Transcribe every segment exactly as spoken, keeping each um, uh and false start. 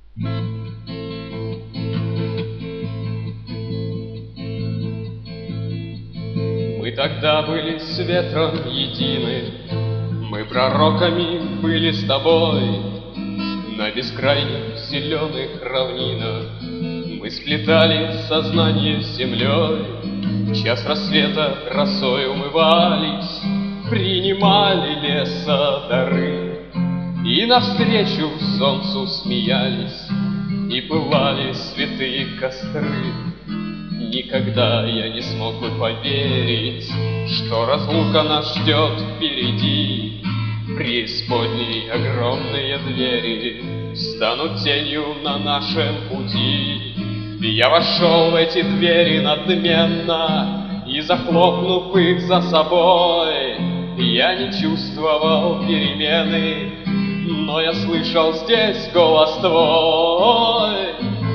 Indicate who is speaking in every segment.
Speaker 1: Мы тогда были с ветром едины, мы пророками были с тобой. На бескрайних зеленых равнинах мы сплетали сознание с землей. В час рассвета росой умывались, принимали леса дары, и навстречу солнцу смеялись, и пылали святые костры. Никогда я не смог бы поверить, что разлука нас ждет впереди. Преисподней огромные двери станут тенью на нашем пути. Я вошел в эти двери надменно, и, захлопнув их за собой, я не чувствовал перемены, но я слышал здесь голос твой.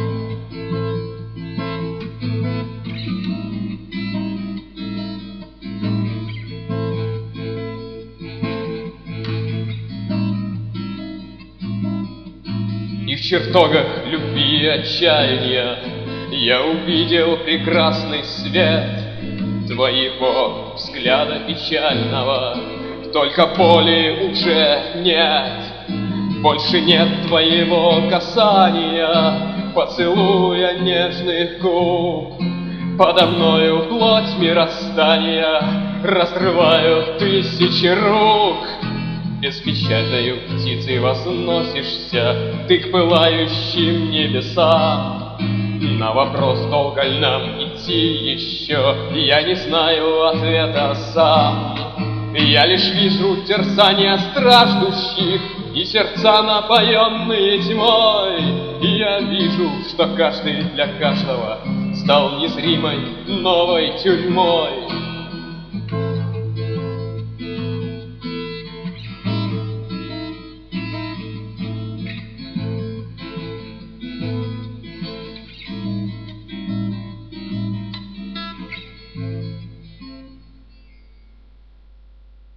Speaker 1: И в чертогах любви и отчаяния я увидел прекрасный свет твоего взгляда печального. Только боли уже нет, больше нет твоего касания, поцелуя нежных губ. Подо мною плоть мироздания разрывают тысячи рук. Беспечальною птицей возносишься ты к пылающим небесам. На вопрос, долго ли нам идти еще, я не знаю ответа сам. Я лишь вижу терзания страждущих и сердца, напоенные тьмой. И я вижу, что каждый для каждого стал незримой новой тюрьмой.